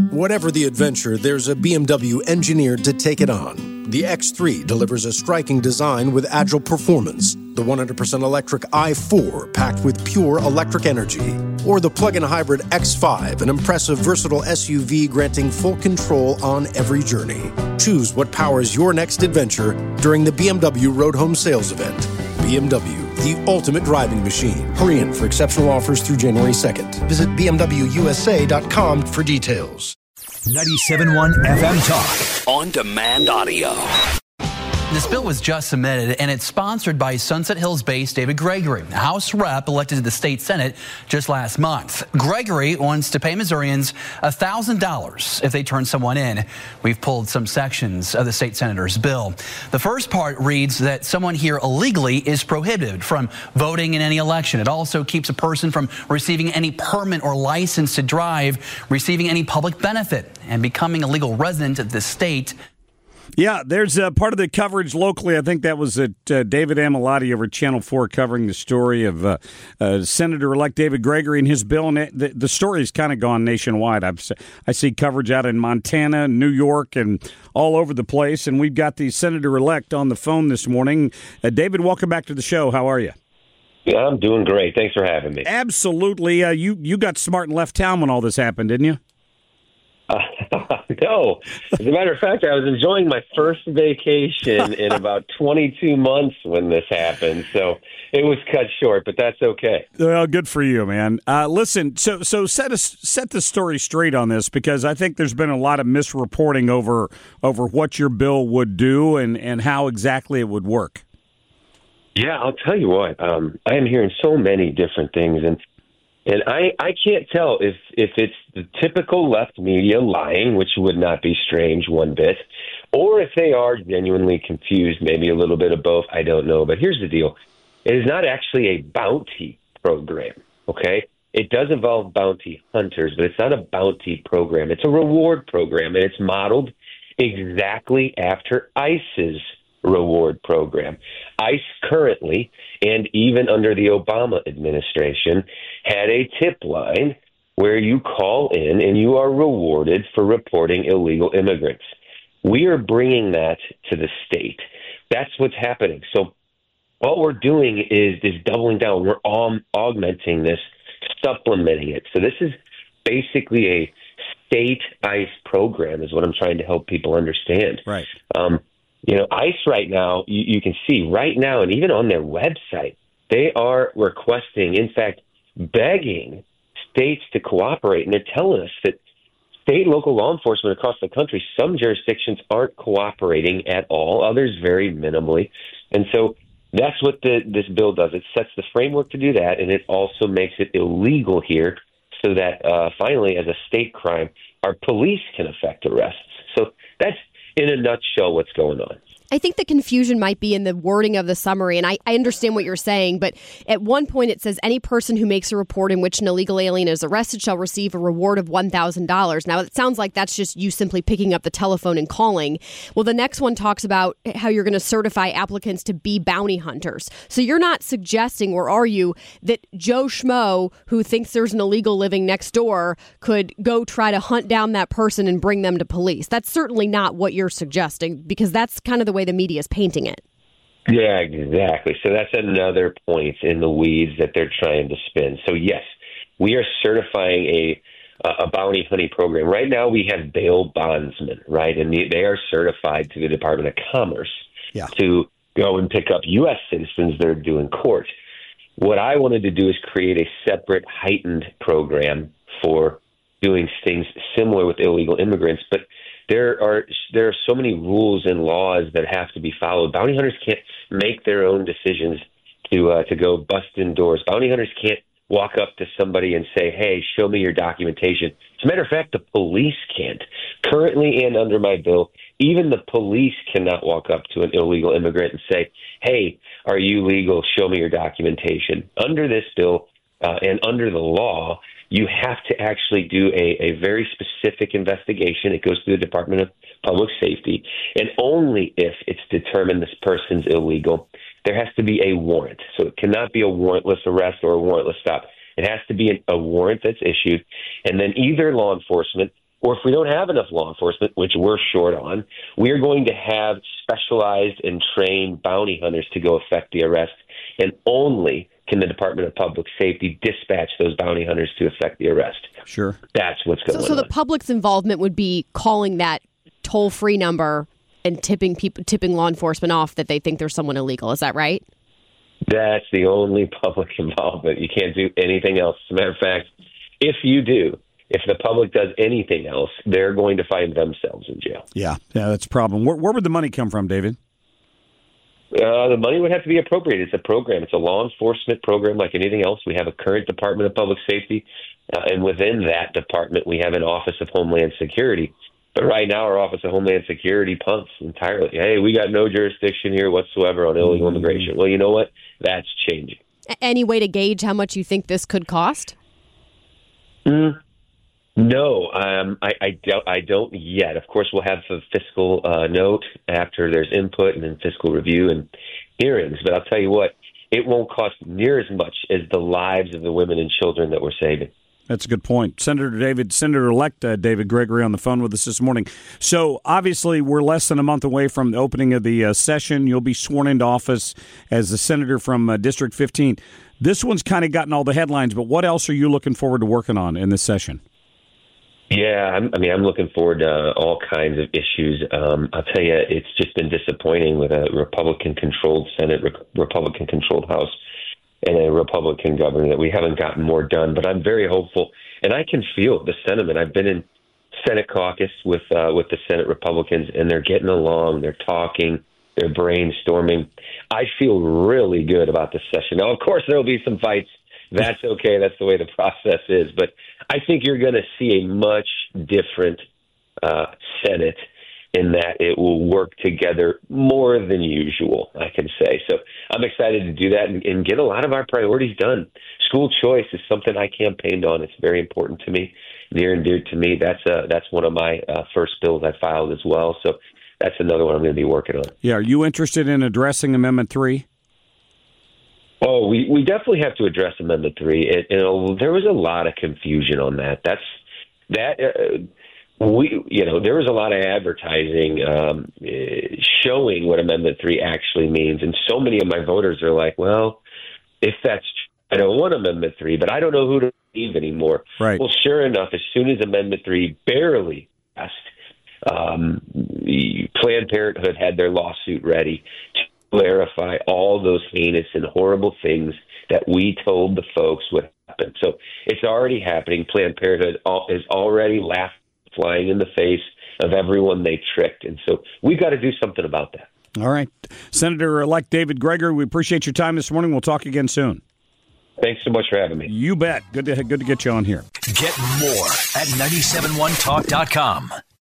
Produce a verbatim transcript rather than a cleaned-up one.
Whatever the adventure, there's a B M W engineered to take it on. The X three delivers a striking design with agile performance. The one hundred percent electric i four, packed with pure electric energy. Or the plug-in hybrid X five, an impressive, versatile S U V granting full control on every journey. Choose what powers your next adventure during the B M W Road Home Sales Event. B M W, the ultimate driving machine. Hurry in for exceptional offers through January second. Visit b m w u s a dot com for details. ninety-seven point one F M Talk. On demand audio. This bill was just submitted, and it's sponsored by Sunset Hills-based David Gregory, a House rep elected to the state Senate just last month. Gregory wants to pay Missourians one thousand dollars if they turn someone in. We've pulled some sections of the state senator's bill. The first part reads that someone here illegally is prohibited from voting in any election. It also keeps a person from receiving any permit or license to drive, receiving any public benefit, and becoming a legal resident of the state. Yeah, there's uh, part of the coverage locally. I think that was at uh, David Amilati over at Channel four covering the story of uh, uh, Senator-elect David Gregory and his bill. And it, the, the story has kind of gone nationwide. I've, I see coverage out in Montana, New York, and all over the place. And we've got the Senator-elect on the phone this morning. Uh, David, welcome back to the show. How are you? Yeah, I'm doing great. Thanks for having me. Absolutely. Uh, you, you got smart and left town when all this happened, didn't you? Uh, no. As a matter of fact, I was enjoying my first vacation in about twenty-two months when this happened, so it was cut short, but that's okay. Well, good for you, man. Uh, listen, so so set us set the story straight on this, because I think there's been a lot of misreporting over over what your bill would do and, and how exactly it would work. Yeah, I'll tell you what. Um, I am hearing so many different things, and And I, I can't tell if, if it's the typical left media lying, which would not be strange one bit, or if they are genuinely confused, maybe a little bit of both. I don't know. But here's the deal. It is not actually a bounty program, okay? It does involve bounty hunters, but it's not a bounty program. It's a reward program, and it's modeled exactly after ICE's reward program. ICE currently, and even under the Obama administration, had a tip line where you call in and you are rewarded for reporting illegal immigrants. We are bringing that to the state. That's what's happening. So all we're doing is is doubling down. We're um, augmenting this, supplementing it. So this is basically a state ICE program is what I'm trying to help people understand. Right. Um, You know, ICE right now, you, you can see right now, and even on their website, they are requesting, in fact, begging states to cooperate. And they're telling us that state and local law enforcement across the country, some jurisdictions aren't cooperating at all, others very minimally. And so that's what the, this bill does. It sets the framework to do that, and it also makes it illegal here so that uh, finally, as a state crime, our police can effect arrests. So that's, in a nutshell, what's going on. I think the confusion might be in the wording of the summary, and I, I understand what you're saying, but at one point it says any person who makes a report in which an illegal alien is arrested shall receive a reward of one thousand dollars. Now, it sounds like that's just you simply picking up the telephone and calling. Well, the next one talks about how you're going to certify applicants to be bounty hunters. So you're not suggesting, or are you, that Joe Schmo, who thinks there's an illegal living next door, could go try to hunt down that person and bring them to police? That's certainly not what you're suggesting, because that's kind of the way the media is painting it. Yeah, exactly. So that's another point in the weeds that they're trying to spin. So yes, we are certifying a a bounty hunting program. Right now we have bail bondsmen, right? And they are certified to the Department of Commerce yeah. to go and pick up U S citizens that are due in court. What I wanted to do is create a separate heightened program for doing things similar with illegal immigrants, but There are there are so many rules and laws that have to be followed. Bounty hunters can't make their own decisions to uh, to go bust in doors. Bounty hunters can't walk up to somebody and say, "Hey, show me your documentation." As a matter of fact, the police can't. Currently and under my bill, even the police cannot walk up to an illegal immigrant and say, "Hey, are you legal? Show me your documentation." Under this bill uh, and under the law, you have to actually do a, a very specific investigation. It goes through the Department of Public Safety. And only if it's determined this person's illegal, there has to be a warrant. So it cannot be a warrantless arrest or a warrantless stop. It has to be a warrant that's issued. And then either law enforcement or if we don't have enough law enforcement, which we're short on, we're going to have specialized and trained bounty hunters to go effect the arrest, and only can the Department of Public Safety dispatch those bounty hunters to effect the arrest. Sure. That's what's going so, so on. So the public's involvement would be calling that toll-free number and tipping people, tipping law enforcement off that they think there's someone illegal. Is that right? That's the only public involvement. You can't do anything else. As a matter of fact, if you do, if the public does anything else, they're going to find themselves in jail. Yeah, yeah, that's a problem. Where, where would the money come from, David? Uh, the money would have to be appropriated. It's a program. It's a law enforcement program like anything else. We have a current Department of Public Safety, uh, and within that department, we have an Office of Homeland Security. But right now, our Office of Homeland Security punts entirely. Hey, we got no jurisdiction here whatsoever on illegal mm-hmm. immigration. Well, you know what? That's changing. Any way to gauge how much you think this could cost? Mm. No, um, I, I, don't, I don't yet. Of course, we'll have a fiscal uh, note after there's input and then fiscal review and hearings. But I'll tell you what, it won't cost near as much as the lives of the women and children that we're saving. That's a good point. Senator David, Senator-elect uh, David Gregory on the phone with us this morning. So obviously we're less than a month away from the opening of the uh, session. You'll be sworn into office as the senator from uh, District fifteen. This one's kind of gotten all the headlines, but what else are you looking forward to working on in this session? Yeah, I'm, I mean, I'm looking forward to uh, all kinds of issues. Um, I'll tell you, it's just been disappointing with a Republican-controlled Senate, re- Republican-controlled House, and a Republican governor that we haven't gotten more done. But I'm very hopeful, and I can feel the sentiment. I've been in Senate caucus with uh, with the Senate Republicans, and they're getting along. They're talking. They're brainstorming. I feel really good about this session. Now, of course, there will be some fights. That's okay. That's the way the process is. But I think you're going to see a much different uh, Senate in that it will work together more than usual, I can say. So I'm excited to do that and, and get a lot of our priorities done. School choice is something I campaigned on. It's very important to me, near and dear to me. That's uh, that's one of my uh, first bills I filed as well. So that's another one I'm going to be working on. Yeah. Are you interested in addressing Amendment three? Oh, we, we definitely have to address Amendment three. It, you know, there was a lot of confusion on that. That's that. Uh, we, you know, there was a lot of advertising um, showing what Amendment three actually means, and so many of my voters are like, "Well, if that's true, I don't want Amendment three, but I don't know who to believe anymore." Right. Well, sure enough, as soon as Amendment three barely passed, um, Planned Parenthood had their lawsuit ready to clarify all those heinous and horrible things that we told the folks would happen. So it's already happening. Planned Parenthood is already laughing, flying in the face of everyone they tricked. And so we've got to do something about that. All right. Senator-elect David Gregory, we appreciate your time this morning. We'll talk again soon. Thanks so much for having me. You bet. Good to, good to get you on here. Get more at nine seven one talk dot com.